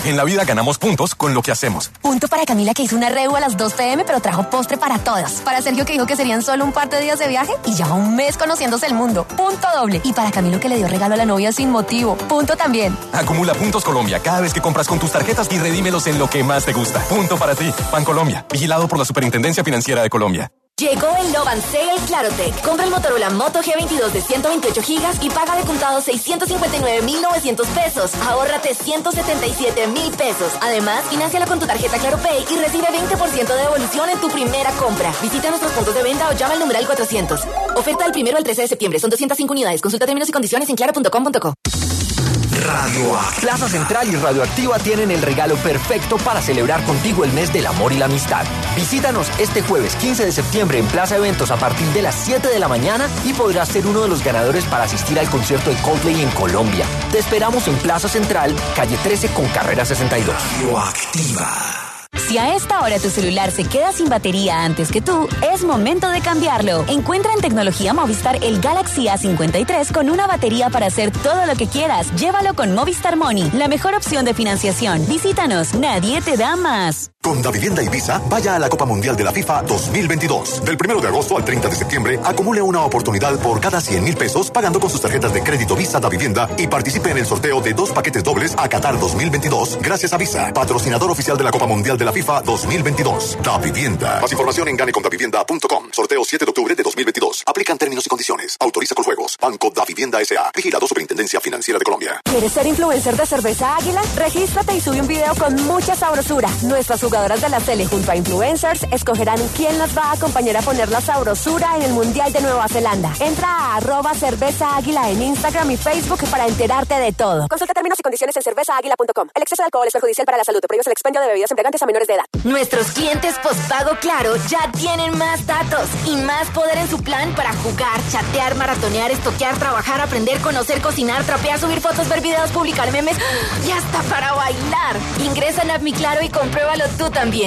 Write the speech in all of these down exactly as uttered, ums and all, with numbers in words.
En la vida ganamos puntos con lo que hacemos. Punto para Camila, que hizo una reú a las dos pe eme, pero trajo postre para todas. Para Sergio, que dijo que serían solo un par de días de viaje y lleva un mes conociéndose el mundo. Punto doble. Y para Camilo, que le dio regalo a la novia sin motivo. Punto también. Acumula puntos Colombia cada vez que compras con tus tarjetas y redímelos en lo que más te gusta. Punto para ti. Bancolombia. Vigilado por la Superintendencia Financiera de Colombia. Llegó el Love and Sale Clarotech. Compra el Motorola Moto G veintidós de ciento veintiocho gigas y paga de contado seiscientos cincuenta y nueve mil novecientos pesos. Ahórrate ciento setenta y siete mil pesos. Además, fináncialo con tu tarjeta ClaroPay y recibe veinte por ciento de devolución en tu primera compra. Visita nuestros puntos de venta o llama al numeral cuatrocientos. Oferta del primero al trece de septiembre. Son doscientas cinco unidades. Consulta términos y condiciones en claro punto com punto co. Radioactiva. Plaza Central y Radioactiva tienen el regalo perfecto para celebrar contigo el mes del amor y la amistad. Visítanos este jueves quince de septiembre en Plaza Eventos a partir de las siete de la mañana y podrás ser uno de los ganadores para asistir al concierto de Coldplay en Colombia. Te esperamos en Plaza Central, calle trece con carrera sesenta y dos. Radioactiva. Si a esta hora tu celular se queda sin batería antes que tú, es momento de cambiarlo. Encuentra en Tecnología Movistar el Galaxy A cincuenta y tres con una batería para hacer todo lo que quieras. Llévalo con Movistar Money, la mejor opción de financiación. Visítanos, nadie te da más. Con Davivienda y Visa, vaya a la Copa Mundial de la FIFA dos mil veintidós. Del primero de agosto al treinta de septiembre, acumule una oportunidad por cada cien mil pesos pagando con sus tarjetas de crédito Visa Davivienda y participe en el sorteo de dos paquetes dobles a Qatar dos mil veintidós gracias a Visa, patrocinador oficial de la Copa Mundial de la FIFA dos mil veintidós. Davivienda. Más información en gane con davivienda punto com. Sorteo siete de octubre de dos mil veintidós. Aplican términos y condiciones. Autoriza con juegos. Banco Davivienda S A. Vigilado Superintendencia Financiera de Colombia. ¿Quieres ser influencer de Cerveza Águila? Regístrate y sube un video con mucha sabrosura. Nuestras jugadoras de la Sele junto a influencers escogerán quién nos va a acompañar a poner la sabrosura en el Mundial de Nueva Zelanda. Entra a arroba cerveza águila en Instagram y Facebook para enterarte de todo. Consulta términos y condiciones en cerveza águila punto com. El exceso de alcohol es perjudicial para la salud. Prohíbe el expendio de bebidas embriagantes a menores de edad. Nuestros clientes postpago Claro ya tienen más datos y más poder en su plan para jugar, chatear, maratonear, estoquear, trabajar, aprender, conocer, cocinar, trapear, subir fotos, ver videos, publicar memes y hasta para bailar. Ingresa en App Mi Claro y compruébalo tú también.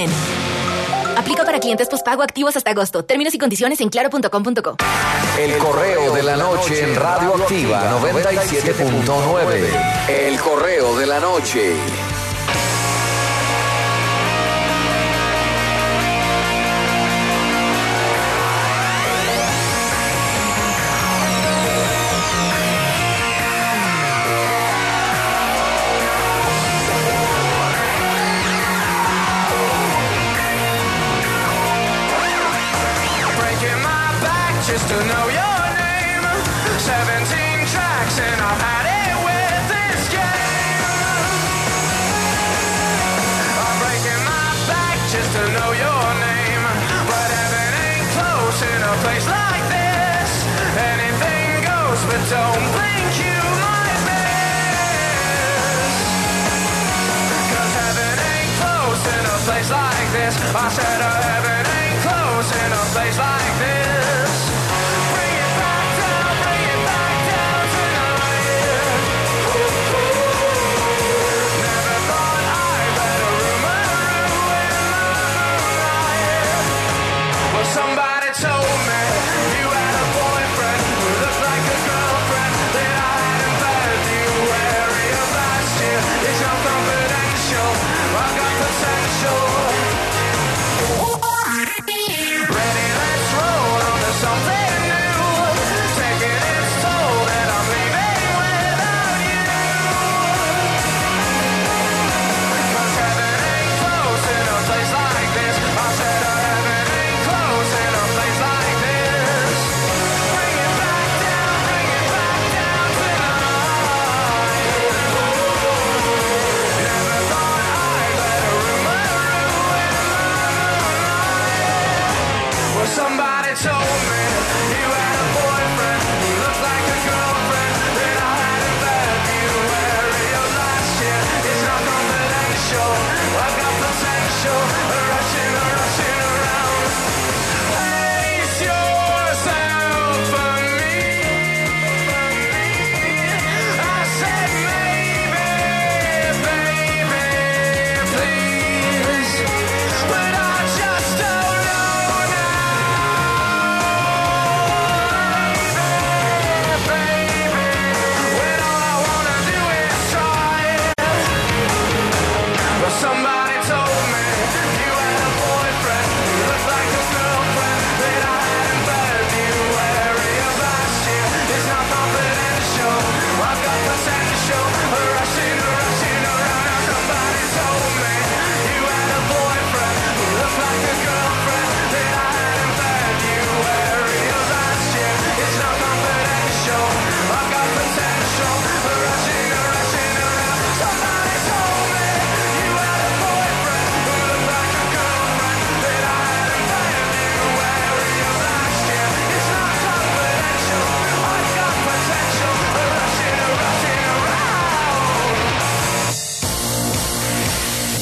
Aplica para clientes postpago activos hasta agosto. Términos y condiciones en claro punto com punto co. El correo de la noche en Radioactiva noventa y siete punto nueve. El correo de la noche. Just to know your name. Seventeen tracks and I've had it with this game. I'm breaking my back just to know your name. But heaven ain't close in a place like this. Anything goes, but don't blink, you might miss. Cause heaven ain't close in a place like this. I said uh, heaven ain't close in a place like this. Somebody told me you had a boyfriend who looked like a girlfriend that I hadn't met. You wary of last year. It's not confidential. I got potential. Ready, let's roll.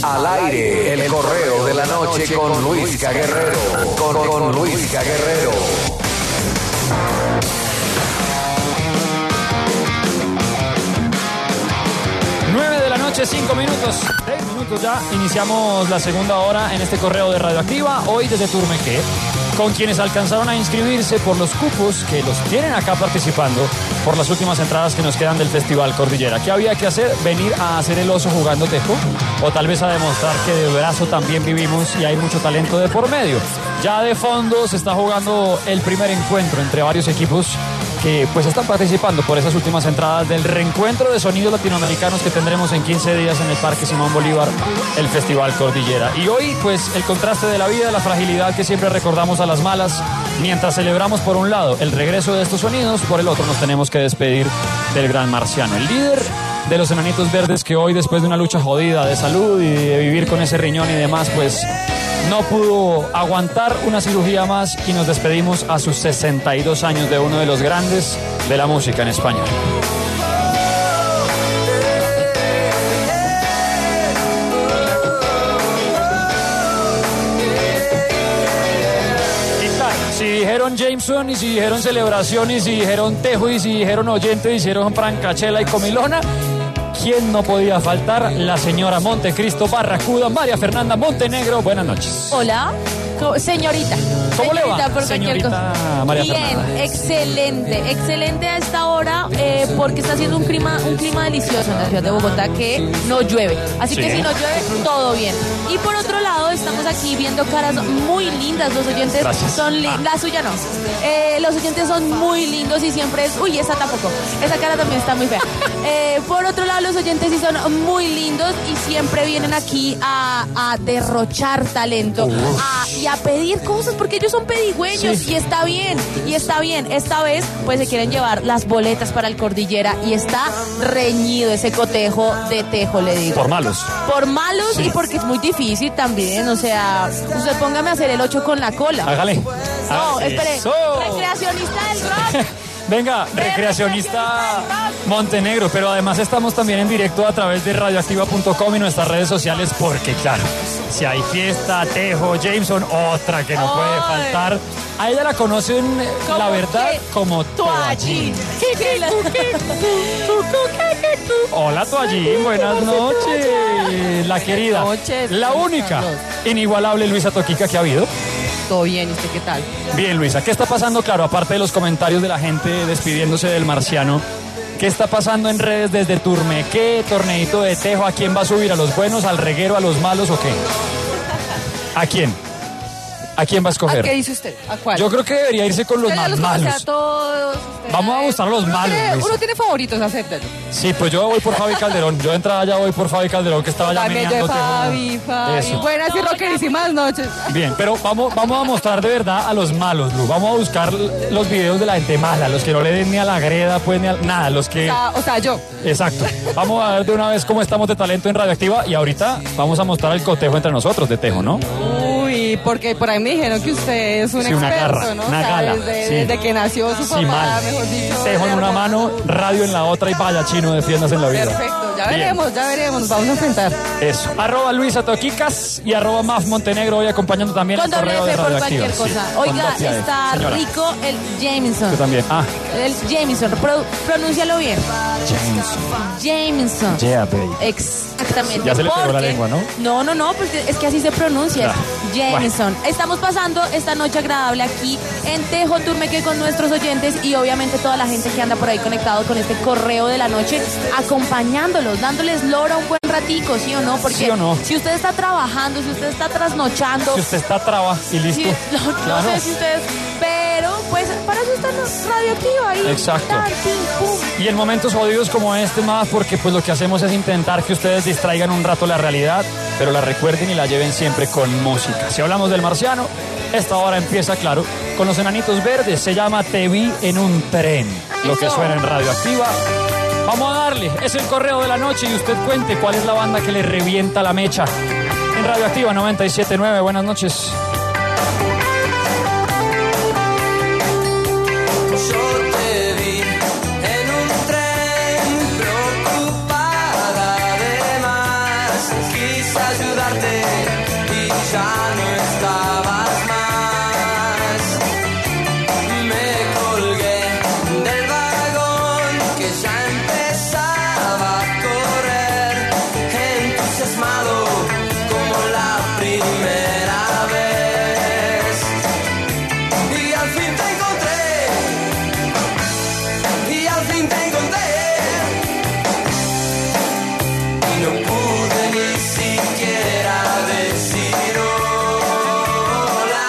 Al aire, el correo de la noche con Luisca Guerrero. Con, con Luisca Guerrero. nueve de la noche, cinco minutos. seis minutos ya. Iniciamos la segunda hora en este correo de Radioactiva. Hoy desde Turmequé, con quienes alcanzaron a inscribirse por los cupos que los tienen acá participando por las últimas entradas que nos quedan del Festival Cordillera. ¿Qué había que hacer? ¿Venir a hacer el oso jugando tejo? O tal vez a demostrar que de brazo también vivimos y hay mucho talento de por medio. Ya de fondo se está jugando el primer encuentro entre varios equipos que pues están participando por esas últimas entradas del reencuentro de sonidos latinoamericanos que tendremos en quince días en el Parque Simón Bolívar, el Festival Cordillera. Y hoy pues el contraste de la vida, la fragilidad que siempre recordamos a las malas, mientras celebramos por un lado el regreso de estos sonidos, por el otro nos tenemos que despedir del gran marciano, el líder de los Enanitos Verdes, que hoy después de una lucha jodida de salud y de vivir con ese riñón y demás, pues no pudo aguantar una cirugía más y nos despedimos a sus sesenta y dos años de uno de los grandes de la música en español. Si dijeron Jameson, y si dijeron celebración, y si dijeron tejo, y si dijeron oyente, y si dijeron francachela y comilona, ¿quién no podía faltar? La señora Montecristo Barracuda, María Fernanda Montenegro. Buenas noches. Hola, Co- señorita. ¿Cómo señorita, le va, por señorita cosa. María Bien, Fernanda? excelente, excelente a esta hora eh, porque está haciendo un clima, un clima delicioso en la ciudad de Bogotá, que no llueve. Así Sí. que si no llueve, todo bien. Y por otro lado, estamos aquí viendo caras muy lindas. Los oyentes Gracias. son lindas. La suya no. Eh, los oyentes son muy lindos y siempre es... Uy, esa tampoco. Esa cara también está muy fea. Eh, por otro lado, los oyentes sí son muy lindos y siempre vienen aquí a, a derrochar talento a- y a pedir cosas porque ellos son pedigüeños. Sí. Y está bien, y está bien. Esta vez, pues se quieren llevar las boletas para el Cordillera y está reñido ese cotejo de tejo, le digo. Por malos. Por malos Sí. y porque es muy difícil también. O sea, usted póngame a hacer el ocho con la cola. Hágale. No, Hágale. espere. Eso. Recreacionista del rock. Venga, recreacionista Montenegro, pero además estamos también en directo a través de radioactiva punto com y nuestras redes sociales, porque claro, si hay fiesta, tejo, Jameson, otra que no puede Ay. faltar. A ella la conocen, la ¿Cómo verdad, qué? como Toallín. Toallín. Hola Toallín, buenas noches. La querida, noches, la ¿cómo única, están los? inigualable Luisa Toquica que ha habido. Todo bien, ¿y usted qué tal? Bien, Luisa, ¿qué está pasando? Claro, aparte de los comentarios de la gente despidiéndose del marciano, ¿qué está pasando en redes desde Turmequé, torneito de tejo? ¿A quién va a subir? ¿A los buenos, al reguero, a los malos o qué? ¿A quién? ¿A quién va a ¿A escoger? qué dice usted? ¿A cuál? Yo creo que debería irse con los Usted ya más los conoce malos. a todos. usted Vamos a ya- gustar a los uno malos, tiene- Luisa. Uno tiene favoritos, acéptalo. Sí, pues yo voy por Fabi Calderón. Yo de entrada ya voy por Fabi Calderón, que estaba ya También de meneando tejo. Fabi, Fabi. Eso. Buenas y rockerísimas noches. Bien, pero vamos, vamos a mostrar de verdad a los malos, Lu. Vamos a buscar los videos de la gente mala, los que no le den ni a la greda, pues ni a nada, los que... O sea, o sea, yo. Exacto. Vamos a ver de una vez cómo estamos de talento en Radioactiva y ahorita vamos a mostrar el cotejo entre nosotros de tejo, ¿no? Uy, porque por ahí me dijeron que usted es un Sí, una experto, garra, ¿no? una O sea, gala, Desde, sí. desde que nació su papá, Sí, mal. mejor dicho. Tejo en una mano, radio en la otra y vaya chino, defiéndase en la vida. Perfecto, ya Bien. veremos, ya veremos, nos vamos a enfrentar. Eso. Arroba Luisa Toquicas y arroba Maf Montenegro hoy acompañando también Con el doble correo de F por Radioactiva. cualquier cosa. Sí, con Oiga, doble F, está señora. rico el Jameson. Yo también. Ah, El Jameson, pro- pronúncialo bien. Jameson. Jameson. Yeah, baby. Exactamente. Ya se le pegó la porque- lengua, ¿no? No, no, no, porque es que así se pronuncia. Claro. Jameson. Estamos pasando esta noche agradable aquí en Tejo Turmequé con nuestros oyentes y obviamente toda la gente que anda por ahí conectado con este correo de la noche, acompañándolos, dándoles lora un buen ratico, ¿sí o no? Porque ¿Sí o no? si usted está trabajando, si usted está trasnochando, Si usted está traba y listo. sí, no, no Claro. sé si ustedes, pero pues para eso está Radioactiva ahí. Exacto. Tan, pim, pum. Y en momentos jodidos como este más, porque pues lo que hacemos es intentar que ustedes distraigan un rato la realidad, pero la recuerden y la lleven siempre con música. Si hablamos del marciano, esta hora empieza, claro, con los Enanitos Verdes. Se llama Te vi en un tren, lo que suena en Radioactiva. Vamos a darle, es el correo de la noche y usted cuente cuál es la banda que le revienta la mecha. En Radioactiva noventa y siete punto nueve, buenas noches. Yo te vi en un tren preocupada de más. Quise quise ayudarte y ya no estabas más. Me colgué del vagón que ya empezaba a correr, entusiasmado como la primera vez. Y al fin te encontré, y al fin te encontré, y no pude ni siquiera decir hola.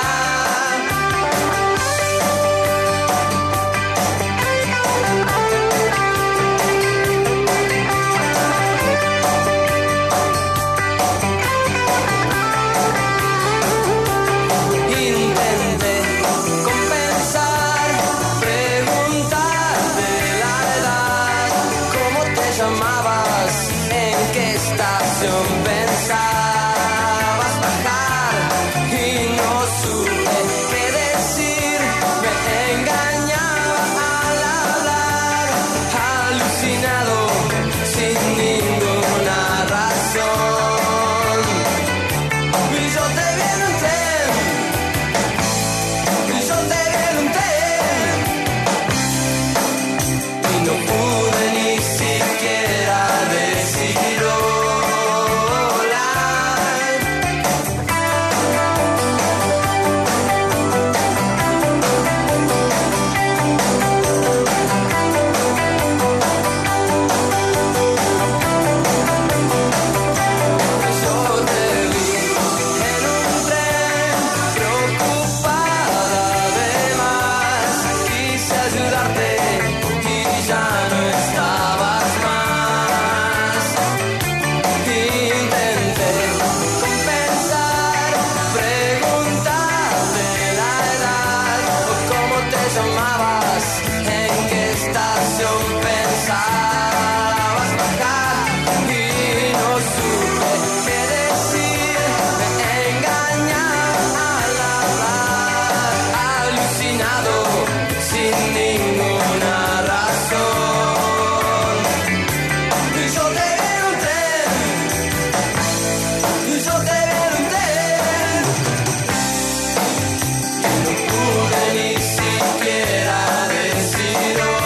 Intenté compensar, preguntarte la edad, cómo te llamabas, en qué estación pensabas bajar, y no supe qué decir, me engañaba al hablar, alucinado sin ninguna razón. Y yo te vi en un tren, y yo te vi en un tren, y no pude ni siquiera decir hola. Yo te vi en un tren, preocupada de más. Quise ayudarte y ya no estabas más. Intenté compensar, preguntarte la edad, o cómo te llamabas, en qué estación pensabas bajar, y no supe qué decir, me engañaba al hablar, alucinado sin ninguna razón. Y yo te vi en un tren, y yo te vi en un tren, y no pude ni siquiera decir hola.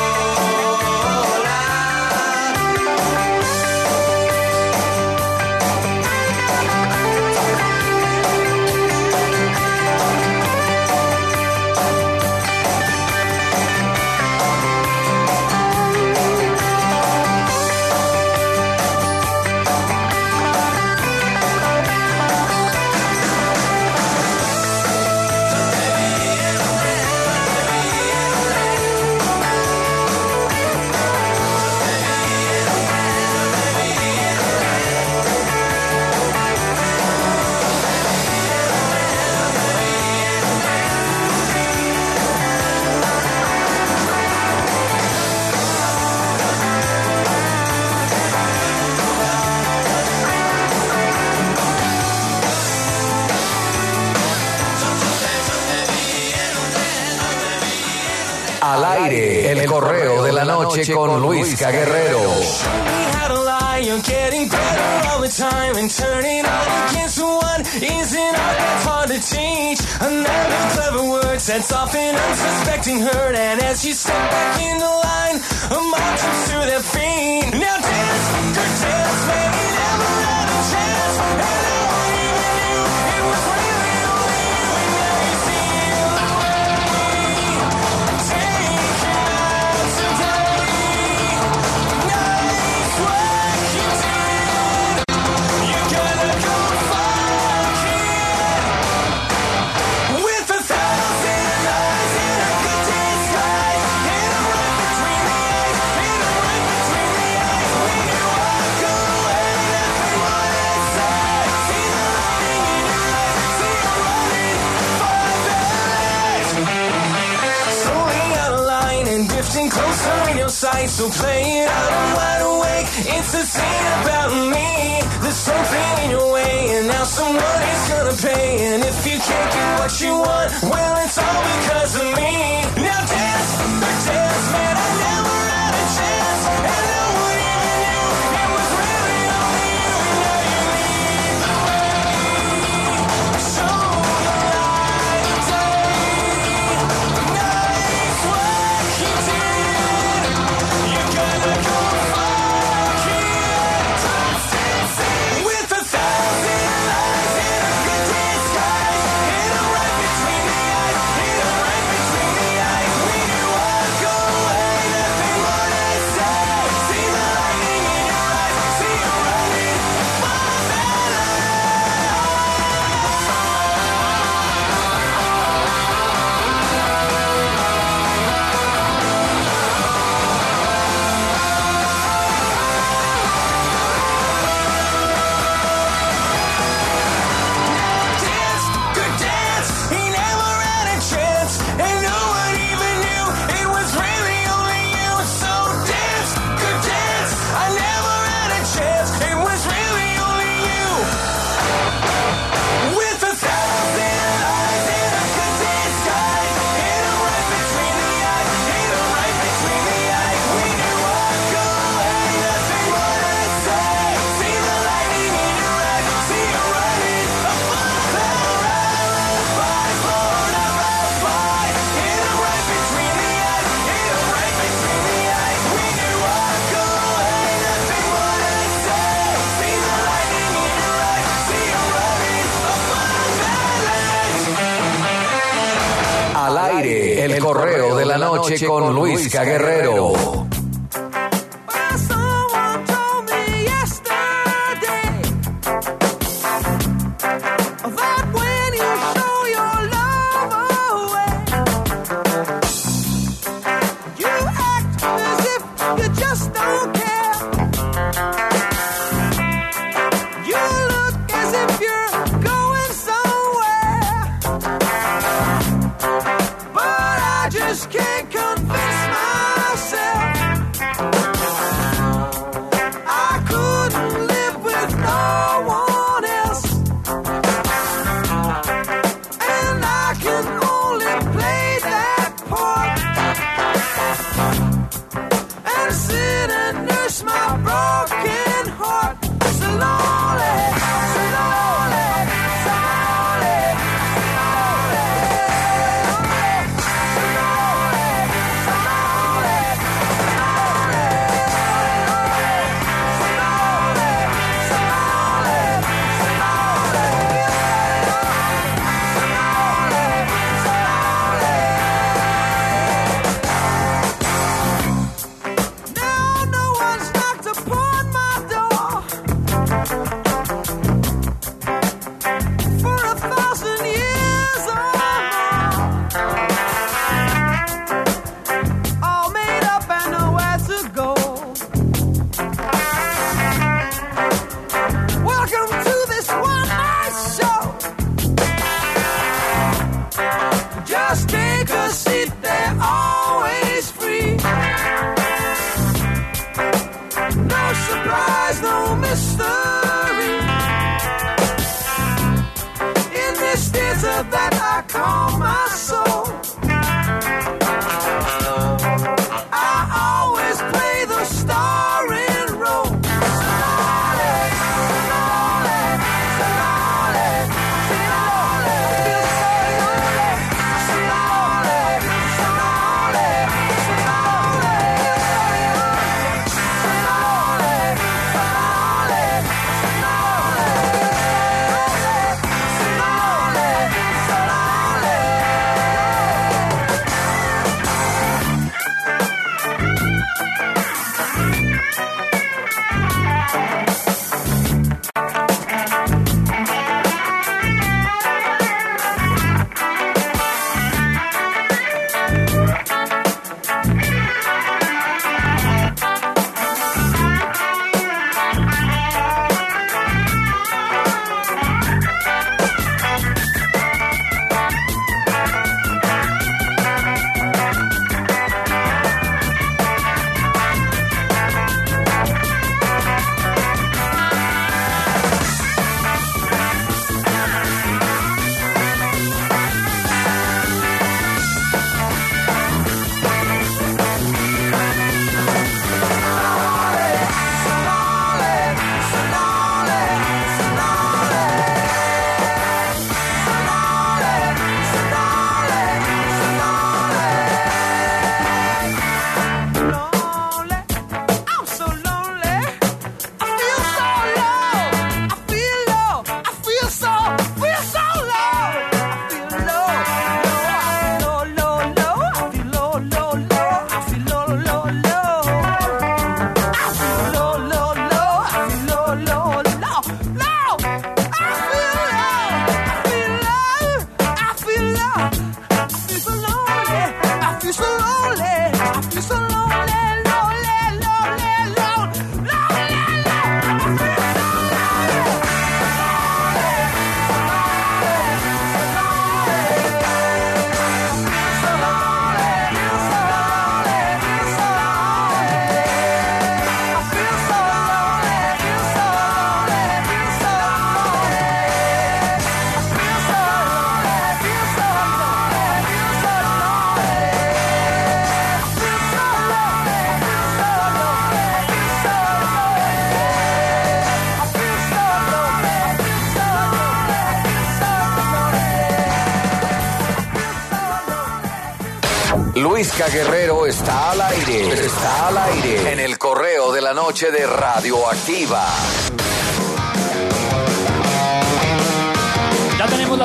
Al aire, el correo de la noche con Luisca Guerrero. We had a lie, you're getting better all the time, and turning on against one isn't all that hard to teach. Another clever word sets off an unsuspecting hurt, and as you step back in the line, a mob jumps to their feet. Now dance, good dance, maybe never had a chance, and no one even knew it was really only you, and now you feel the way. Take it out today. Nice work you did. You gotta go fuck it. With a thousand eyes and a good disguise, and a right between the eyes, and a right between the eyes. When you walk away, everyone inside see the lighting in your eyes, see you running for the light. Slowly out of line and drifting closer in your sight, so play it out, I'm wide awake. It's a scene about me. There's something in your way, and now someone is gonna pay. And if you can't get what you want, well, it's all because of me. Now dance, or dance, man, I never had a chance, and no one even knew it was really only you, and now you leave the correo de la noche con Luisca Guerrero. Luisca Guerrero está al aire. Está al aire en el correo de la noche de Radioactiva. Ya tenemos las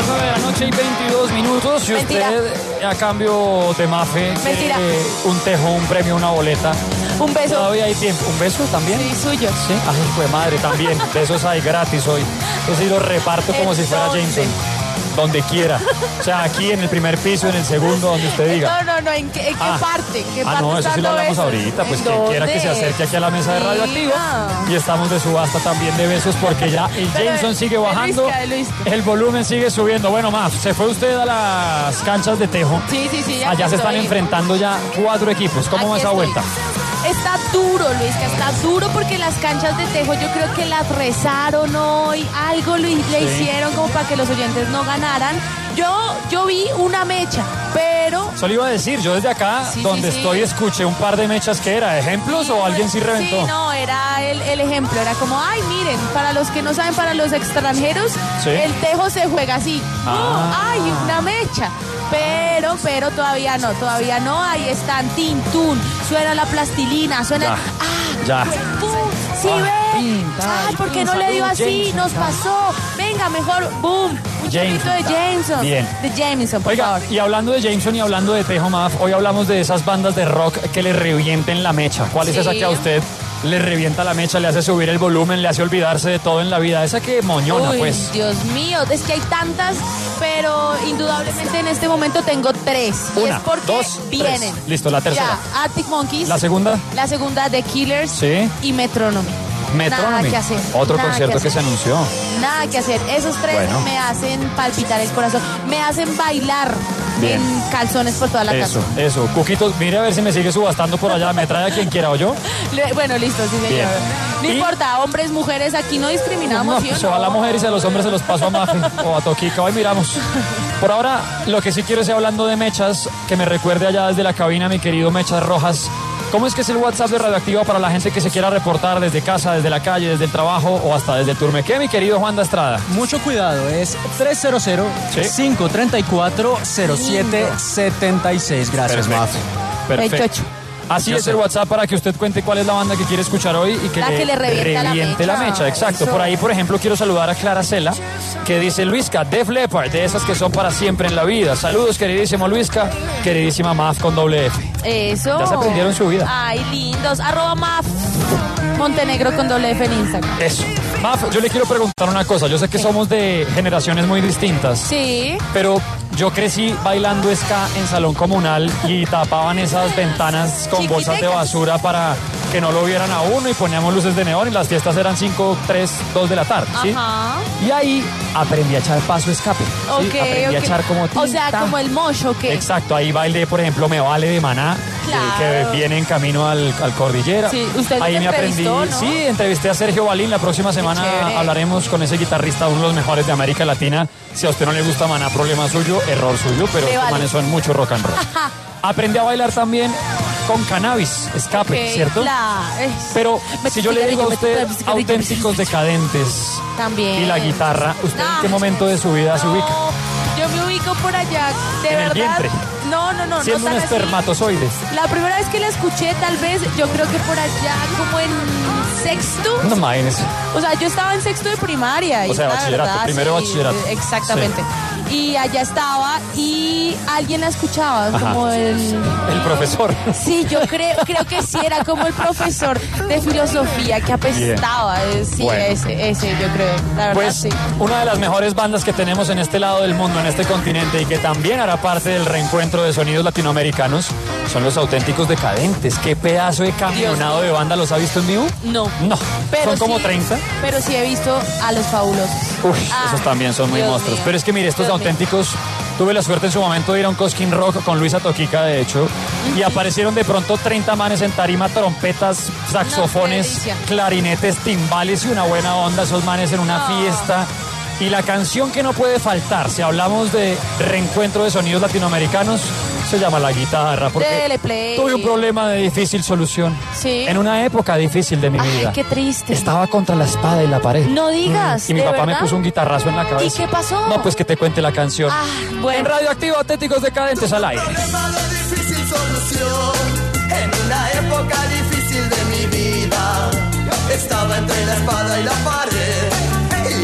las nueve de la noche y veintidós minutos. Si Mentira. usted, a cambio de Mafe, Mentira. quiere un tejo, un premio, una boleta, Un beso. todavía hay tiempo. ¿Un beso también? Sí, suyo. Sí. Ay, fue madre, también. Besos hay gratis hoy. Yo sí los reparto como ¿En si fuera dónde? Jameson. Donde quiera. O sea, aquí en el primer piso, en el segundo, donde usted diga. No, no, no, ¿en qué, en qué Ah. parte? ¿Qué Ah, parte no, eso está sí lo dando hablamos besos? ahorita. Pues ¿En quien quiera que dónde? se acerque aquí a la mesa de Radioactiva. Diga. Y estamos de subasta también de besos porque ya el Pero, Jameson sigue de bajando. Luisca, de Luisca. El volumen sigue subiendo. Bueno, Maf, se fue usted a las canchas de tejo. Sí, sí, sí. Allá se están estoy. enfrentando ya cuatro equipos. ¿Cómo va Aquí esa estoy. vuelta? Está duro, Luis, que está duro porque las canchas de tejo yo creo que las rezaron hoy, algo le, le Sí. hicieron como para que los oyentes no ganaran. Yo, yo vi una mecha, pero... Eso le iba a decir, yo desde acá, Sí, donde sí, sí. estoy, escuché un par de mechas que era, ¿ejemplos o alguien sí reventó? Sí, no, era el, el ejemplo, era como, ay, miren, para los que no saben, para los extranjeros, Sí. el tejo se juega así. Ah. Oh, ay, una mecha. Pero, pero todavía no, todavía no, ahí están, tin, tun, suena la plastilina, suena... Ya, ah, ya. ¡pum! ¡Sí Ah, ve! pin, tal, ¡Ay, por qué pin, no le dio salud, así! Jameson, ¡Nos tal. pasó! Venga, mejor, ¡boom! Un chorrito de Jameson. Bien. De Jameson, por Oiga, favor. y hablando de Jameson y hablando de Tejo Maf, hoy hablamos de esas bandas de rock que le revienten la mecha. ¿Cuál es Sí. esa que a usted le revienta la mecha, le hace subir el volumen, le hace olvidarse de todo en la vida? Esa que moñona, Uy, pues. Dios mío, es que hay tantas, pero indudablemente en este momento tengo tres. y Una, es porque dos, vienen. tres. Listo, la tercera. Ya, Arctic Monkeys. La segunda, La segunda, The Killers. Sí. Y Metronomy. Metronomy. Nada que hacer. Otro nada concierto que, hacer. se anunció. Nada que hacer. Esos tres Bueno. me hacen palpitar el corazón. Me hacen bailar Bien. en calzones por toda la Eso, casa. eso. Cuquitos, mire a ver si me sigue subastando por allá. Me trae a quien quiera o yo. Le- Bueno, listo, sí, señor. Bien. No Y- importa, hombres, mujeres, aquí no discriminamos. No, ¿sí o pues se no? va la mujer y se a los hombres se los paso a Mafe o a Toquica. Hoy miramos. Por ahora, lo que sí quiero es hablando de mechas, que me recuerde allá desde la cabina, mi querido Mechas Rojas. ¿Cómo es que es el WhatsApp de Radioactiva para la gente que se quiera reportar desde casa, desde la calle, desde el trabajo o hasta desde el Turmequé, mi querido Juan da Estrada? Mucho cuidado, es tres cero cero, cinco tres cuatro, cero siete siete seis. Gracias, Perfecto. Maf. Perfecto. Veintiocho. Así Yo es sé. el WhatsApp para que usted cuente cuál es la banda que quiere escuchar hoy y que, La que le revienta la reviente la mecha. mecha. Exacto. Eso. Por ahí, por ejemplo, quiero saludar a Clara Cela, que dice: Luisca, Def Leppard, de esas que son para siempre en la vida. Saludos, queridísimo Luisca, queridísima Maf con doble F. Eso. Ya se aprendieron su vida. Ay, lindos. Arroba Maf Montenegro con doble F en Instagram. Eso. Maf, yo le quiero preguntar una cosa. Yo sé que somos de generaciones muy distintas. Sí. Pero yo crecí bailando ska en salón comunal y tapaban esas ventanas con bolsas de Chiquitecas. basura para que no lo vieran a uno y poníamos luces de neón y las fiestas eran cinco, tres, dos de la tarde, ¿sí? Ajá. Y ahí aprendí a echar paso escape, ¿sí? Ok, Aprendí ok. a echar como O sea, tinta. como el mocho que... Exacto, ahí bailé, por ejemplo, Me Vale de Maná, eh, Claro. que viene en camino al, al Cordillera. Sí, usted ahí lo me aprendí. entrevistó, ¿no? Sí, entrevisté a Sergio Balín. La próxima semana chévere. hablaremos con ese guitarrista, uno de los mejores de América Latina. Si a usted no le gusta Maná, problema suyo, error suyo, pero Le estos vale. manes son mucho rock and roll. Aprendí a bailar también con cannabis, escape, Ok, ¿cierto? la- es- Pero Me si yo le digo a me- usted me- auténticos decadentes También. y la guitarra, ¿usted en Ah. qué momento de su vida se ubica? No, yo me ubico por allá, de En el verdad. vientre. No, no, no, Siendo no un tan así. espermatozoide. La primera vez que la escuché, tal vez, yo creo que por allá, como en sexto. No imagínese. O sea, yo estaba en sexto de primaria. y O sea, la bachillerato, verdad, primero sí, bachillerato. Exactamente. Y allá estaba y alguien la escuchaba, Ajá. como el... El profesor. Sí, yo creo, creo que sí, era como el profesor de filosofía que apestaba. eh, Sí, Bueno. ese, ese, yo creo. La verdad, Pues sí. una de las mejores bandas que tenemos en este lado del mundo, en este continente, y que también hará parte del reencuentro de sonidos latinoamericanos, son los Auténticos Decadentes. ¿Qué pedazo de camionado de banda los ha visto en vivo? No. No, Pero son como sí- treinta. Pero sí he visto a los fabulosos. Uy, Ah, esos también son muy Dios monstruos. mío. Pero es que mire, estos Dios mío. Auténticos, tuve la suerte en su momento de ir a un Cosquín Rock con Luisa Toquica, de hecho, y aparecieron de pronto treinta manes en tarima, trompetas, saxofones, No, qué delicia. clarinetes, timbales y una buena onda, esos manes en una No. fiesta. Y la canción que no puede faltar, si hablamos de reencuentro de sonidos latinoamericanos, se llama La Guitarra, porque Dele play. tuve un problema de difícil solución. Sí. En una época difícil de mi Ay, vida. qué triste. Estaba contra la espada y la pared. No digas, Y mi ¿de papá me verdad? puso un guitarrazo en la cabeza. ¿Y qué pasó? No, pues que te cuente la canción. Ah, bueno. En Radioactivo, Auténticos Decadentes al aire. Problema de difícil solución en una época difícil de mi vida. Estaba entre la espada y la pared y aguantaba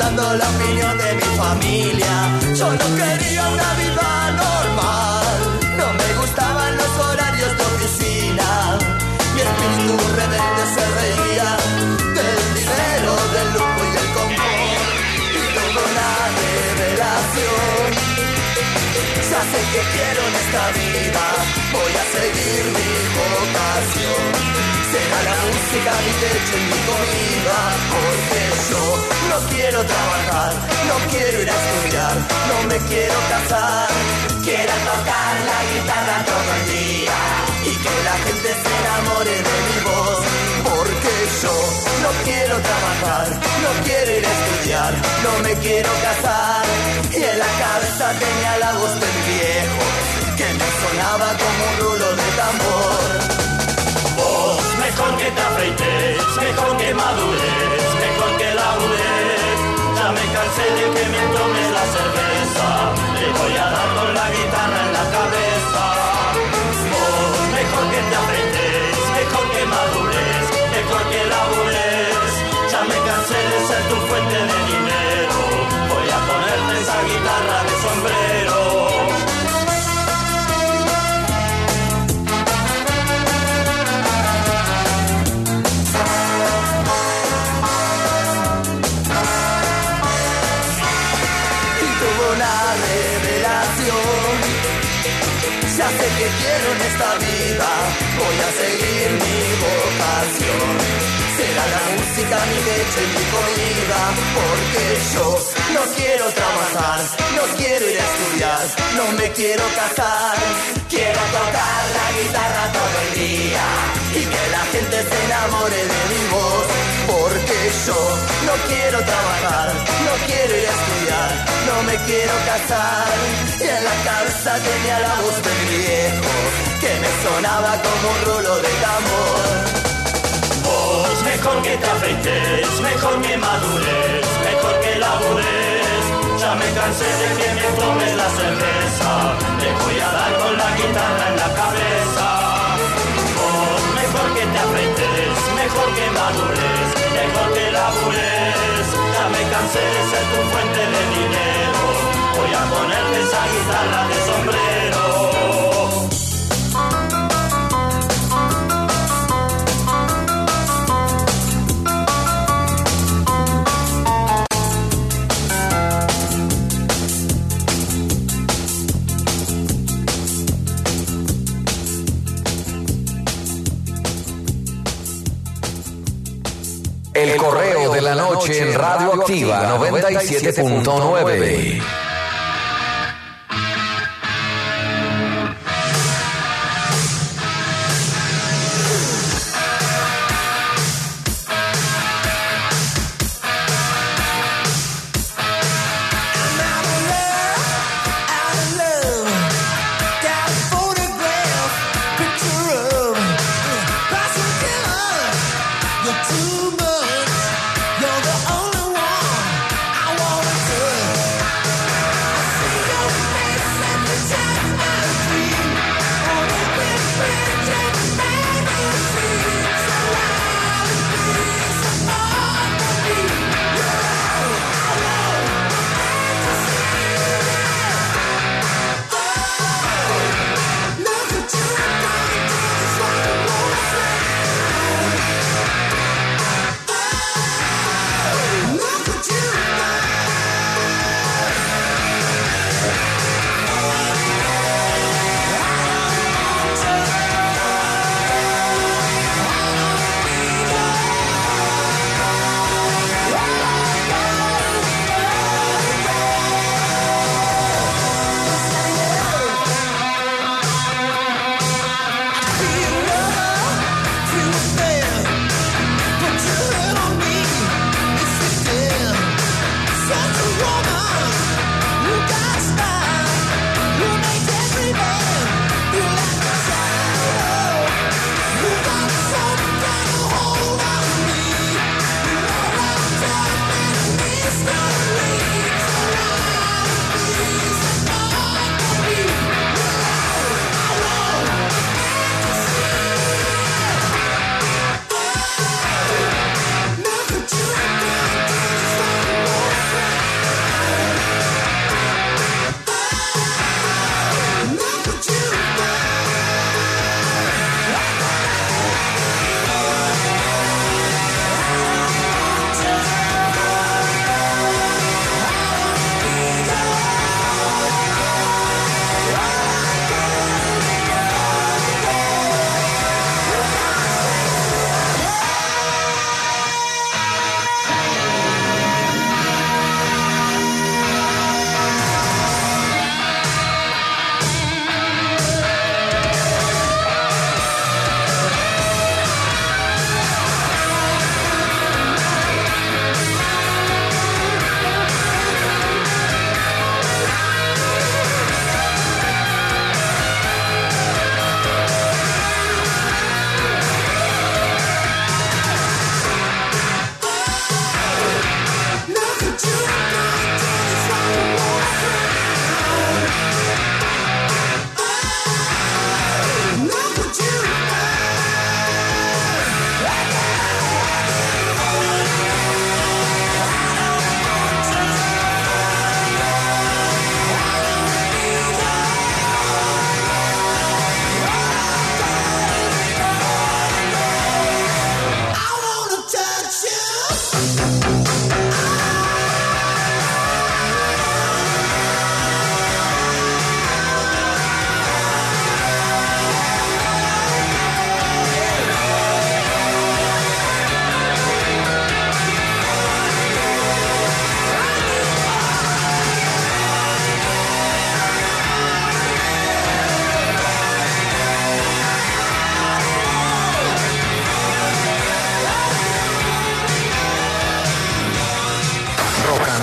preguntando la opinión de mi familia. Yo no quería una vida normal, no me gustaban los horarios de oficina. Mi espíritu rebelde se reía del dinero, del lujo y el confort. Y tuve una revelación. Ya sé que quiero en esta vida, voy a seguir mi vocación. Será la música mi techo y mi comida, porque yo no quiero trabajar, no quiero ir a estudiar, no me quiero casar. Quiero tocar la guitarra todo el día y que la gente se enamore de mi voz, porque yo no quiero trabajar, no quiero ir a estudiar, no me quiero casar. Y en la cabeza tenía la voz del viejo que me sonaba como un rulo de tambor. Vos, mejor que te afeites, mejor que madures, mejor que labures. Ya me cansé de que me tomes la cerveza, le voy a dar con la guitarra en la cabeza. Vos, mejor que te afeites, mejor que madures, mejor que labures. Ya me cansé de ser tu fuente de dinero, voy a ponerte esa guitarra de sombrero. Ya sé que quiero en esta vida, voy a seguir mi vocación. Será la música mi leche y mi comida, porque yo no quiero trabajar, no quiero ir a estudiar, no me quiero casar. Quiero tocar la guitarra todo el día y que la gente se enamore de mi voz, porque yo no quiero trabajar, no quiero ir a estudiar, no me quiero casar. Y en la cabeza tenía la voz del viejo que me sonaba como un rulo de tambor. Vos, mejor que te afeites, mejor que madures, mejor que labures. Ya me cansé de que me tomes la cerveza, te voy a dar con la guitarra en la cabeza. Vos, mejor que te afeites, mejor que madures, mejor que labures. Ya me cansé de ser tu fuente de dinero, voy a ponerte esa guitarra de sombrero. El correo de la noche en Radio Activa noventa y siete punto nueve. You're the only one I wanna do.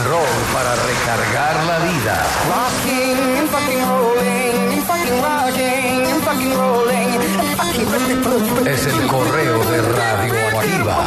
and roll para recargar la vida. Rocking and fucking rolling and fucking rocking and fucking rolling and fucking Es el correo de Radioactiva.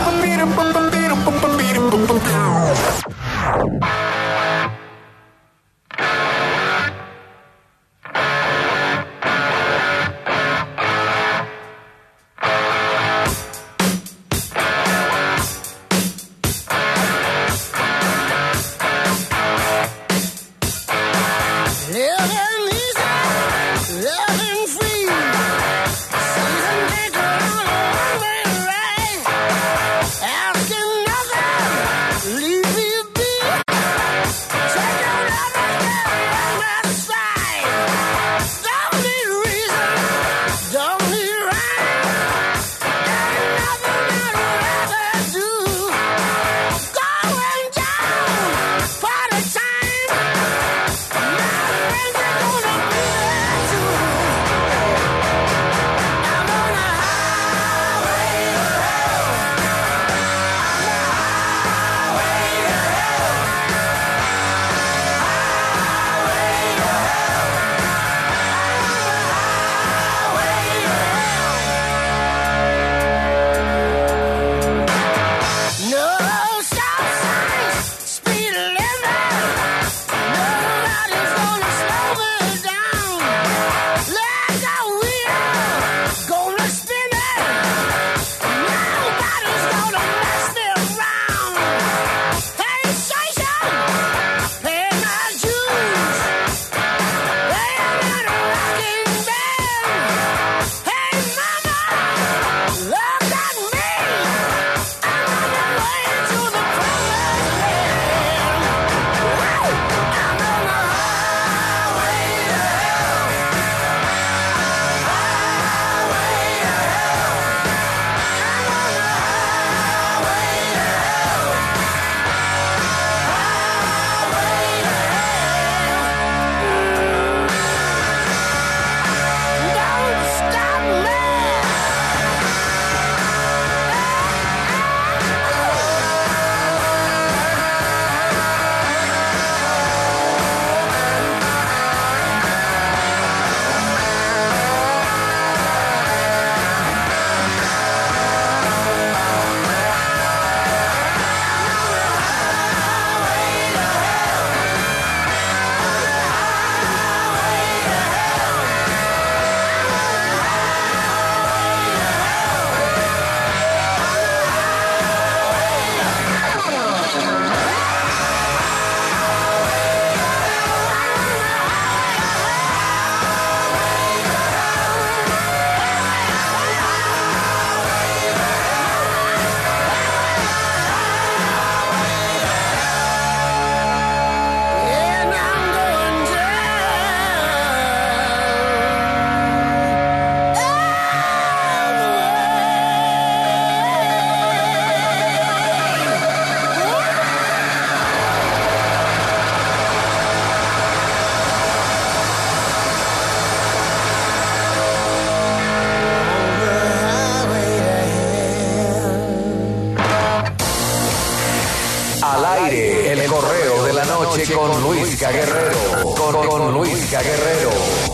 El correo de la noche con Luis Guerrero. Con, con Luis Guerrero.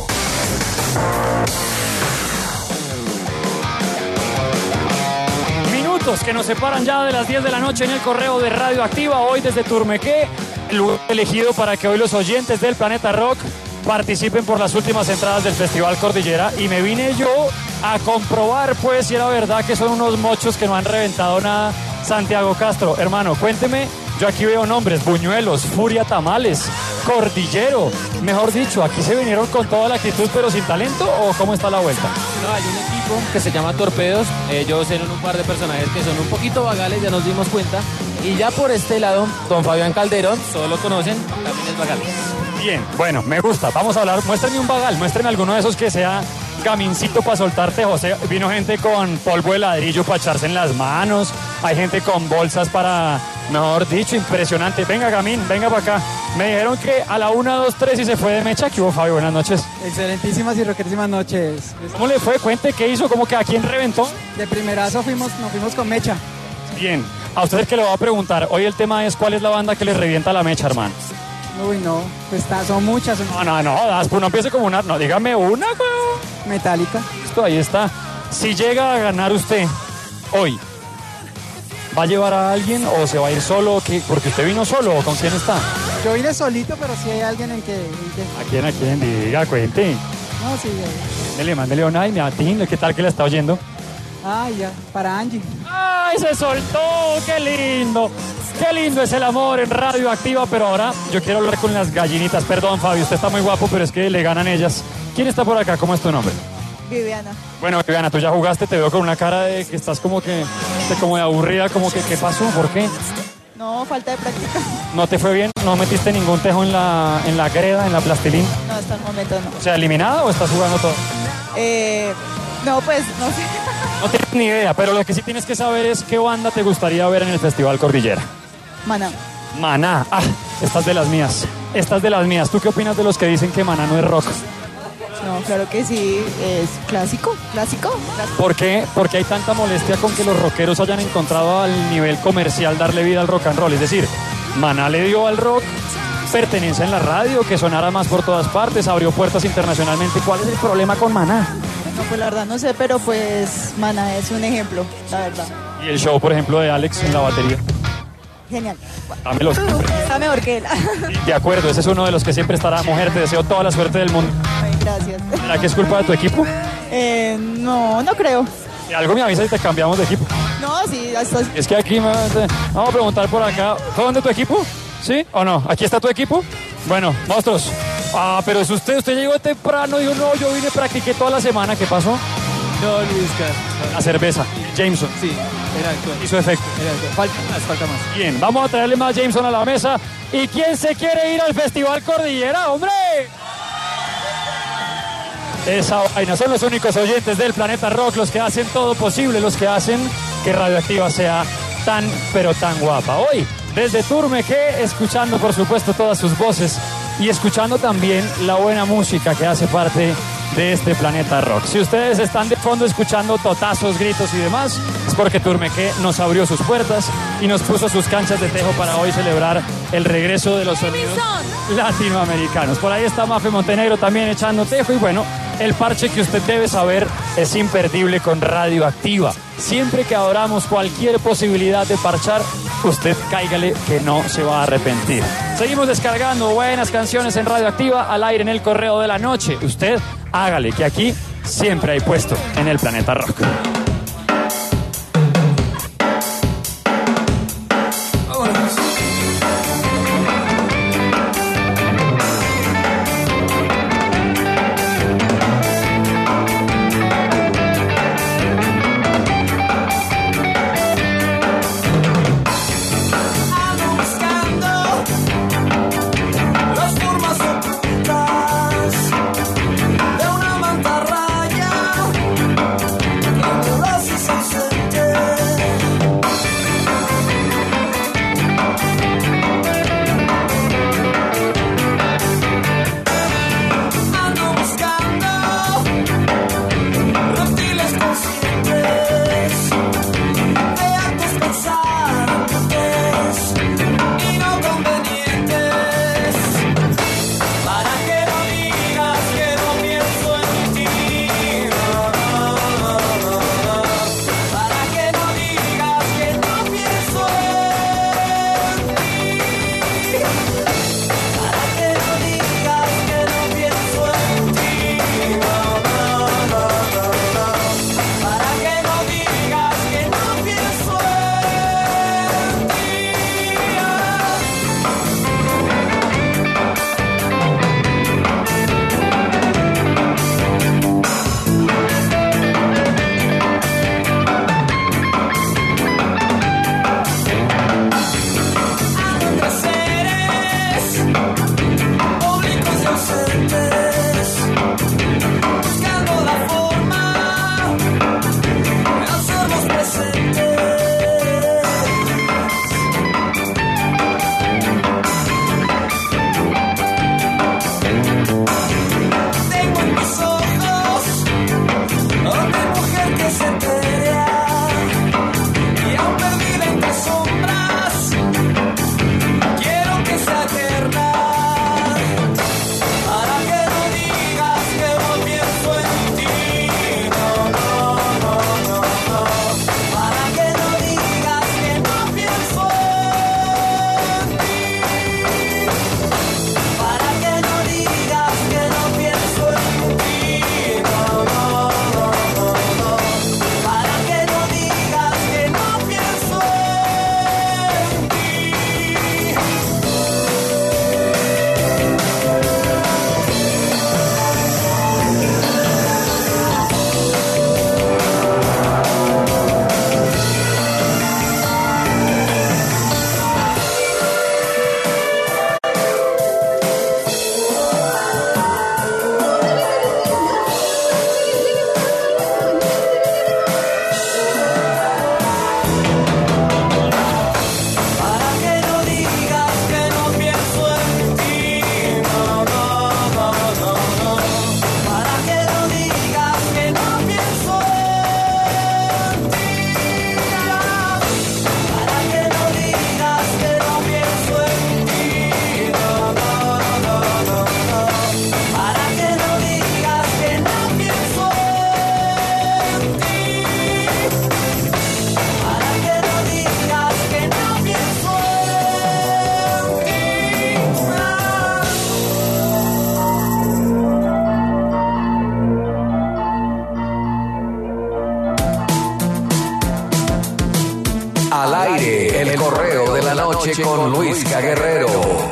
Minutos que nos separan ya de las diez de la noche en el correo de Radioactiva. Hoy desde Turmequé, el lugar elegido para que hoy los oyentes del Planeta Rock participen por las últimas entradas del Festival Cordillera. Y me vine yo a comprobar, pues, si era verdad que son unos mochos que no han reventado nada. Santiago Castro, hermano, cuénteme. Yo aquí veo nombres: Buñuelos, Furia Tamales, Cordillero. Mejor dicho, ¿aquí se vinieron con toda la actitud pero sin talento o cómo está la vuelta? No, hay un equipo que se llama Torpedos. Ellos eran un par de personajes que son un poquito vagales, ya nos dimos cuenta. Y ya por este lado, don Fabián Calderón, todos lo conocen, también es vagales. Bien, bueno, me gusta. Vamos a hablar. Muéstrenme un vagal, muéstrenme alguno de esos que sea gamincito para soltarte, José. Vino gente con polvo de ladrillo para echarse en las manos. Hay gente con bolsas para, mejor dicho, impresionante. Venga, Gamín, venga para acá. Me dijeron que a la una, dos, tres y se fue de mecha. ¿Qué hubo, Fabio? Buenas noches. Excelentísimas y roquerísimas noches. ¿Cómo le fue? Cuente, ¿qué hizo? ¿Cómo que a quién reventó? De primerazo fuimos, nos fuimos con mecha. Bien. A usted es que le voy a preguntar. Hoy el tema es ¿cuál es la banda que les revienta la mecha, hermano? Uy, no, pues está, son muchas. No, no, no, das, pues no empiece como una, no, dígame una, weón. Metallica. Listo, ahí está. Si llega a ganar usted hoy, ¿va a llevar a alguien o se va a ir solo? ¿Qué? Porque usted vino solo, ¿con quién está? Yo vine solito, pero si hay alguien en que... En que... ¿A quién, a quién? Diga, cuente. No, sí. Ya. Mándele, mándele una y me atin, ¿qué tal que la está oyendo? Ah, ya, para Angie. ¡Ay, se soltó! ¡Qué lindo! ¡Qué lindo es el amor en Radioactiva! Pero ahora yo quiero hablar con las gallinitas. Perdón, Fabio, usted está muy guapo, pero es que le ganan ellas. ¿Quién está por acá? ¿Cómo es tu nombre? Viviana. Bueno, Viviana, tú ya jugaste, te veo con una cara de que estás como que, de, como de aburrida, como que, ¿qué pasó? ¿Por qué? No, falta de práctica. ¿No te fue bien? ¿No metiste ningún tejo en la, en la greda, en la plastilina? No, hasta el momento no. O sea, ¿eliminada o estás jugando todo? Eh, no, pues, no sé. No tienes ni idea, pero lo que sí tienes que saber es qué banda te gustaría ver en el Festival Cordillera. Maná. Maná. Ah, estas de las mías. Estas de las mías. ¿Tú qué opinas de los que dicen que Maná no es rock? No, claro que sí, es clásico, clásico. clásico. ¿Por qué? Porque hay tanta molestia con que los rockeros hayan encontrado al nivel comercial darle vida al rock and roll. Es decir, Maná le dio al rock pertenencia en la radio, que sonara más por todas partes, abrió puertas internacionalmente. ¿Cuál es el problema con Maná? No, pues la verdad no sé, pero pues Maná es un ejemplo, la verdad. Y el show, por ejemplo, de Alex en la batería. Genial. Dámelo. Está mejor que él. De acuerdo, ese es uno de los que siempre estará. Mujer, te deseo toda la suerte del mundo. Ay, gracias. ¿Será que es culpa de tu equipo? Eh, no, no creo. Si algo me avisa y te cambiamos de equipo. No, sí, ya estás. Es que aquí me... vamos a preguntar por acá. ¿Fue dónde tu equipo? ¿Sí o no? ¿Aquí está tu equipo? Bueno, monstruos. Ah, pero es usted, usted llegó temprano. Dijo, no, yo vine, practiqué toda la semana. ¿Qué pasó? No, Luis, la cerveza. Jameson. Sí, era actual. Hizo efecto. Era actual. Falta más, falta más. Bien, vamos a traerle más Jameson a la mesa. ¿Y quién se quiere ir al Festival Cordillera, hombre? Esa vaina, son los únicos oyentes del Planeta Rock, los que hacen todo posible, los que hacen que Radioactiva sea tan, pero tan guapa. Hoy, desde Turmeque, escuchando por supuesto todas sus voces y escuchando también la buena música que hace parte de este Planeta Rock. Si ustedes están de fondo escuchando totazos, gritos y demás, es porque Turmeque nos abrió sus puertas y nos puso sus canchas de tejo para hoy celebrar el regreso de los sonidos latinoamericanos. Por ahí está Mafe Montenegro también echando tejo y bueno, el parche que usted debe saber es imperdible con Radioactiva. Siempre que adoramos cualquier posibilidad de parchar, usted cáigale que no se va a arrepentir. Seguimos descargando buenas canciones en Radioactiva al aire en el correo de la noche. Usted hágale que aquí siempre hay puesto en el Planeta Rock. De una mantarraya noche con Luisca Guerrero.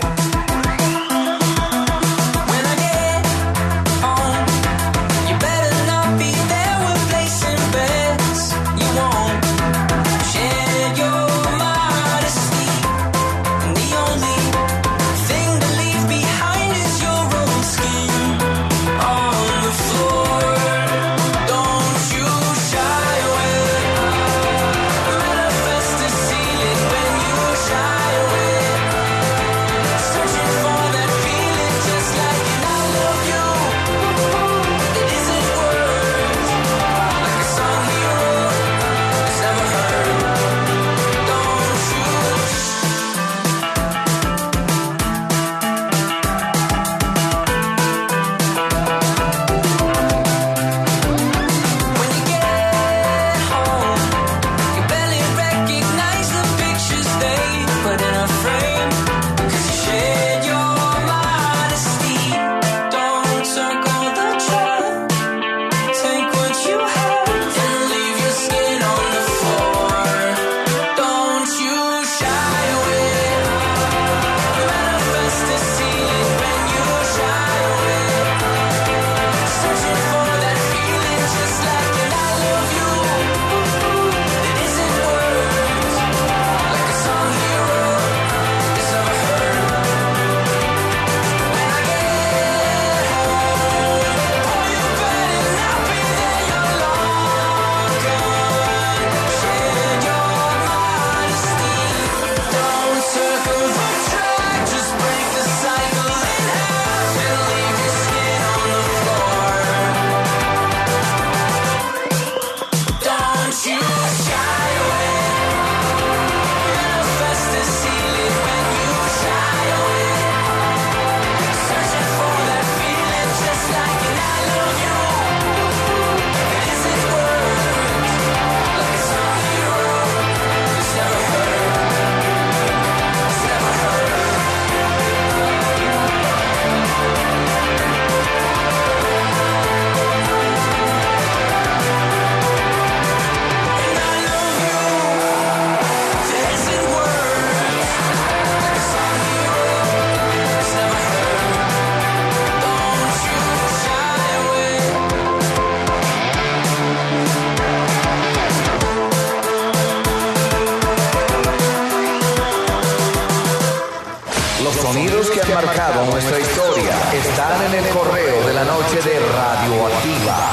Sonidos que han marcado nuestra historia están en el correo de la noche de Radioactiva.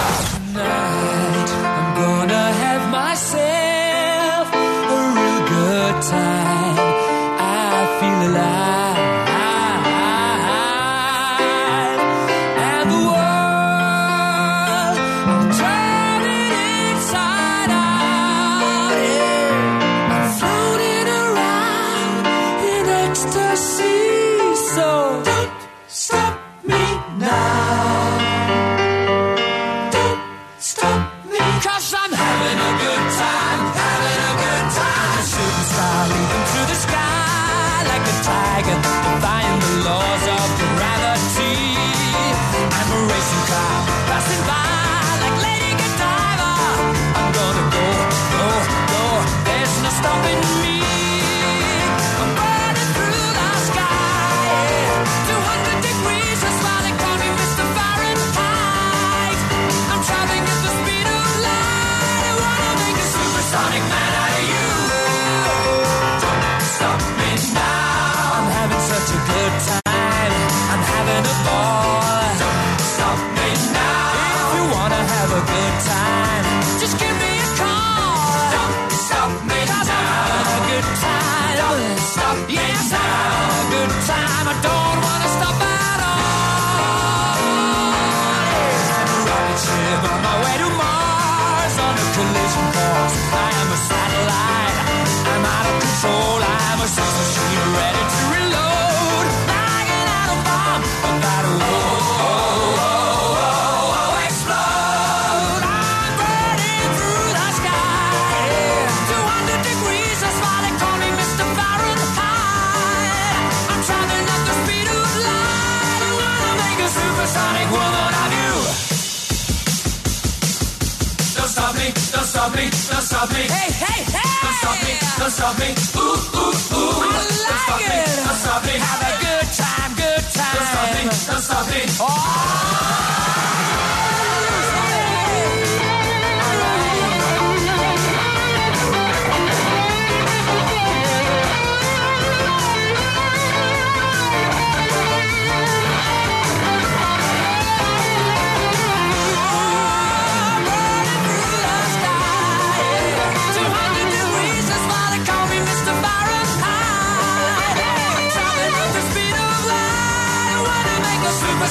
Tonight, I'm gonna have myself a real good time. I feel alive. And the world, I'm turning inside out. Yeah. I'm floating around in ecstasy. So don't stop me now. Don't stop me. 'Cause I'm having a good time, having a good time. A shooting star leaping through the sky like a tiger, defying the laws of gravity. I'm a racing car passing by like Lady Godiva. I'm gonna go, go, go. There's no stopping me. I'm burning through the sky. two hundred degrees, that's why they call me Mister Fahrenheit. I'm traveling at the speed of light. I wanna make a supersonic man out of you. Don't stop me now. I'm having such a good time. I'm having a ball. Don't stop me now. If you wanna have a good time, just give me a call. Don't stop me now. I'm having a good time. Don't stop me yes, now. I'm having a good time. I don't wanna stop at all. I'm a rocket ship on my way to Mars on a collision course. I am a satellite. I'm out of control. I'm a sex machine ready to reload. Like an atom bomb about to oh, oh, oh, oh, explode. I'm burning through the sky. two hundred degrees, that's why they call me Mister Fahrenheit. I'm traveling at the speed of light. I wanna make a supersonic woman of you. Don't stop me, don't stop me, don't stop me. Hey, hey, hey! Don't stop me, don't stop me. Ooh, ooh, ooh. I like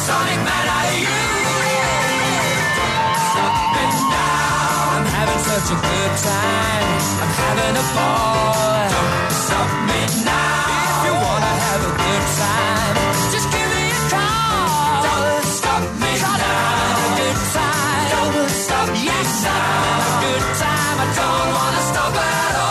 Sonic Man, are you? Stop me now. I'm having such a good time. I'm having a ball. Don't stop me now. If you wanna have a good time, just give me a call. Don't stop me now. I'm having a good time. Don't stop me yes, now. I'm having a good time. I don't wanna stop at all.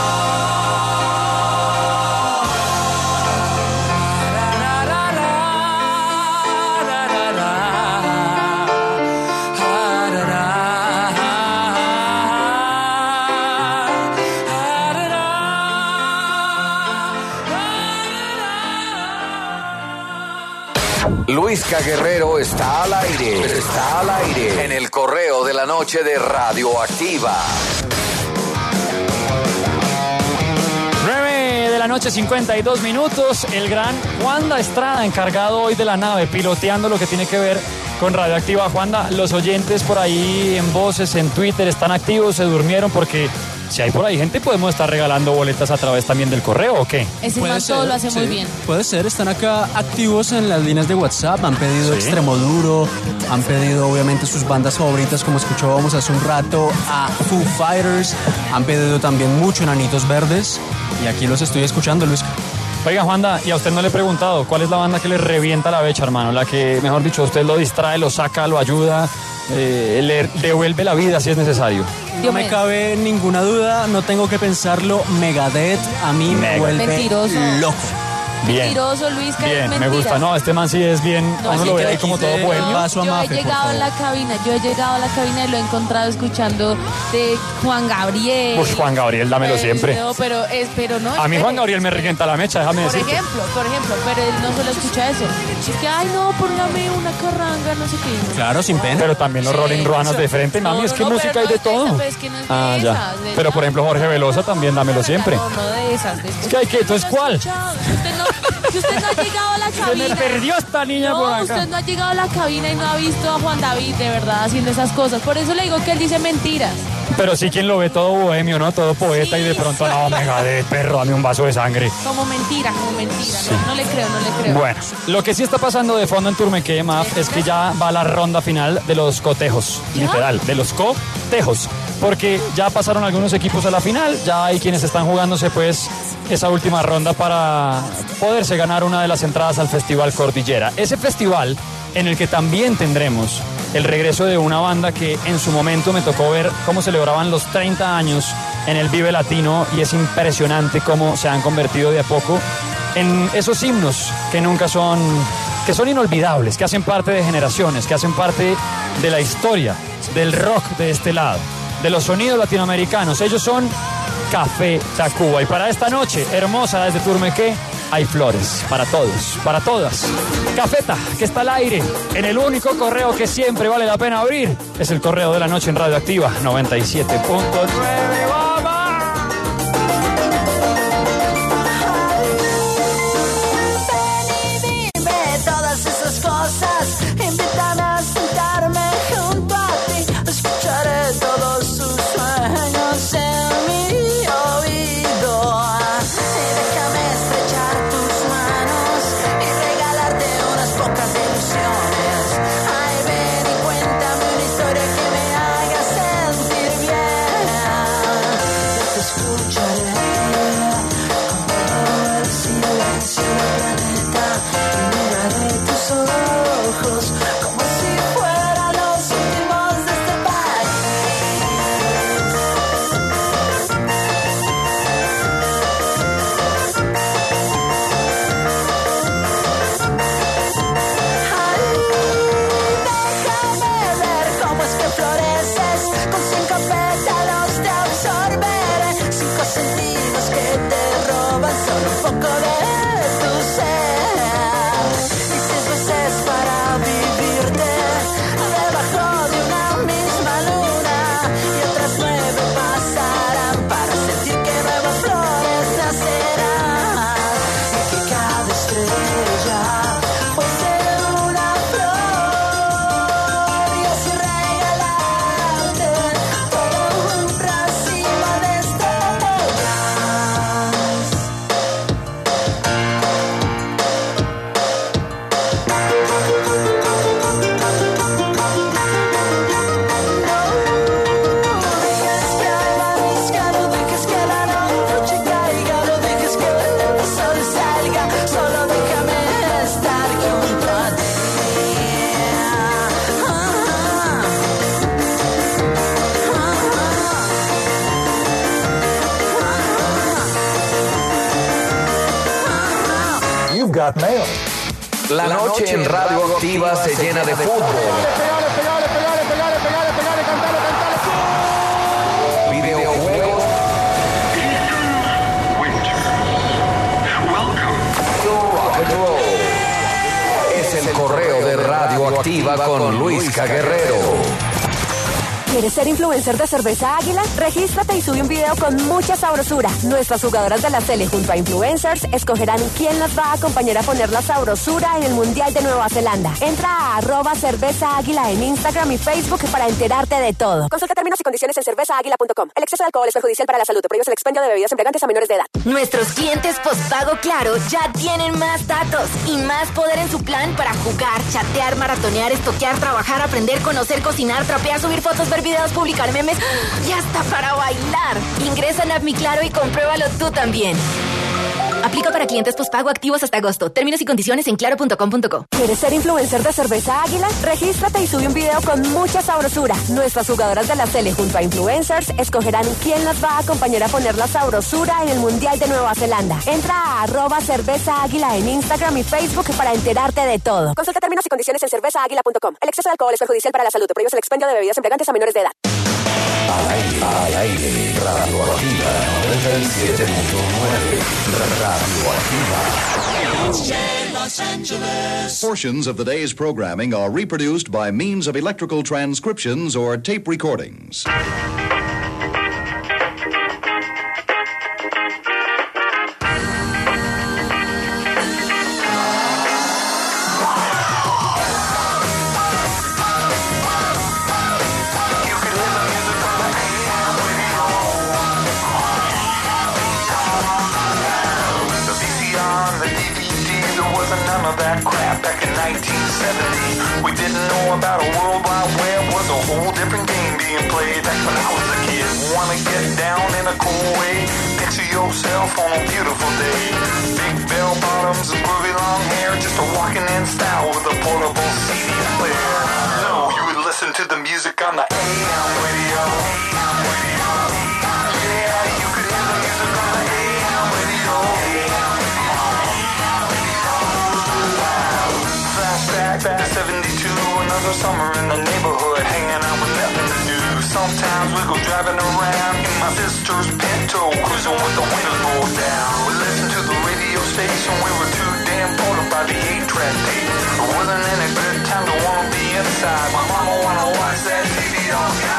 Luisca Guerrero está al aire, está al aire en el correo de la noche de Radioactiva. nueve de la noche, cincuenta y dos minutos. El gran Juanda Estrada, encargado hoy de la nave, piloteando lo que tiene que ver con Radioactiva. Juanda, los oyentes por ahí en voces, en Twitter, están activos, se durmieron, porque si hay por ahí gente, podemos estar regalando boletas a través también del correo, ¿o qué? Ese man todo lo hace sí, muy bien. Puede ser, están acá activos en las líneas de WhatsApp, han pedido Sí. Extremoduro, han pedido obviamente sus bandas favoritas, como escuchábamos hace un rato, a Foo Fighters, han pedido también mucho Enanitos Verdes, y aquí los estoy escuchando, Luis. Oiga, Juanda, y a usted no le he preguntado, ¿cuál es la banda que le revienta la becha, hermano? La que, mejor dicho, usted lo distrae, lo saca, lo ayuda, eh, le devuelve la vida si es necesario. No me cabe ninguna duda, no tengo que pensarlo, Megadeth a mí me vuelve Mentiroso. loco. Bien. Mentiroso, Luis, que es Bien, me mentira. gusta. No, este man sí es bien, No, a uno sí lo ve que ahí como todo quite bohemio. paso a Yo he Mafe, por llegado a favor. la cabina, yo he llegado a la cabina y lo he encontrado escuchando de Juan Gabriel. Pues Juan Gabriel, dámelo Eh, siempre. No, pero, es, pero no. A mí espere. Juan Gabriel me revienta la mecha, déjame Por decirte. ejemplo, por ejemplo, pero él no solo escucha eso. Es que, ay, no, póngame una carranga, no sé qué. Claro, sin pena. Pero también los Sí, Rolling Ruanas eso. de frente, mami, No, es no, que no, música pero hay no de es de todo. esa, pues, que no es de Ah, ya. esas, de Pero esas. por ejemplo Jorge Velosa también, dámelo siempre. No, no de esas. De Es que hay que, entonces, ¿cuál? Si usted no, si usted no ha llegado a la Se cabina. me perdió esta niña No, por acá. usted no ha llegado a la cabina y no ha visto a Juan David de verdad haciendo esas cosas. Por eso le digo que él dice mentiras. Pero sí quien lo ve todo bohemio, ¿no? Todo poeta y de pronto, no, Megadeth, perro, dame un vaso de sangre. Como mentira, como mentira. No, no le creo, no le creo. Bueno, lo que sí está pasando de fondo en Turmeque, Maf, es que ya va la ronda final de los cotejos, ¿Ya? literal, de los cotejos, porque ya pasaron algunos equipos a la final, ya hay quienes están jugándose pues esa última ronda para poderse ganar una de las entradas al Festival Cordillera. Ese festival en el que también tendremos el regreso de una banda que en su momento me tocó ver cómo celebraban los treinta años en el Vive Latino, y es impresionante cómo se han convertido de a poco en esos himnos que nunca son, que son inolvidables, que hacen parte de generaciones, que hacen parte de la historia del rock de este lado, de los sonidos latinoamericanos. Ellos son Café Tacuba, y para esta noche hermosa desde Turmeque hay flores para todos, para todas. Cafeta, que está al aire en el único correo que siempre vale la pena abrir, es el correo de la noche en Radioactiva noventa y siete punto nueve. Dime todas esas cosas, invítame a sentarme junto a ti, escucharé todos sus sueños en mi oído, y déjame estrechar tus manos y regalarte unas pocas ilusiones. Ay, ven y cuéntame una historia que me haga sentir bien. not male. La noche en Radio Activa se llena de fútbol, videojuegos, rock and roll. Es el correo de Radio Activa con Luisca Guerrero. ¿Quieres ser influencer de Cerveza Águila? Regístrate y sube un video con mucha sabrosura. Nuestras jugadoras de la Sele junto a influencers escogerán quién las va a acompañar a poner la sabrosura en el Mundial de Nueva Zelanda. Entra a arroba Cerveza Águila en Instagram y Facebook para enterarte de todo. Consulta términos y condiciones en cerveza águila punto com. El exceso de alcohol es perjudicial para la salud. Prohíbe el expendio de bebidas embriagantes a menores de edad. Nuestros clientes postpago Claro ya tienen más datos y más poder en su plan para jugar, chatear, maratonear, estoquear, trabajar, aprender, conocer, cocinar, trapear, subir fotos, ver videos, publicar memes y hasta para bailar. Ingresa en App Mi Claro y compruébalo tú también. Aplica para clientes postpago activos hasta agosto. Términos y condiciones en claro punto com punto co. ¿Quieres ser influencer de Cerveza Águila? Regístrate y sube un video con mucha sabrosura. Nuestras jugadoras de la Sele junto a influencers escogerán quién las va a acompañar a poner la sabrosura en el Mundial de Nueva Zelanda. Entra a arroba Cerveza Águila en Instagram y Facebook para enterarte de todo. Consulta términos y condiciones en cerveza águila punto com. El exceso de alcohol es perjudicial para la salud. Prohíbe el expendio de bebidas embriagantes a menores de edad. Al aire, al aire, Radio Activa noventa y siete punto nueve, Radio Activa. Portions of the day's programming are reproduced by means of electrical transcriptions or tape recordings. That crap back in nineteen seventy. We didn't know about a World Wide Web, was a whole different game being played back when I was a kid. Wanna get down in a cool way, picture yourself on a beautiful day. Big bell bottoms and groovy long hair, just a walking in style with a portable C D player. No, you would listen to the music on the A M radio. Yeah, you could hear the music on the A M radio. Back to seventy-two, another summer in the neighborhood, hanging out with nothing to do. Sometimes we go driving around in my sister's Pinto, cruising with the windows rolled down. We listened to the radio station, we were too damn bored by the eight-track tape. It wasn't any good time to wanna be inside. My mama wanna watch that T V all the time.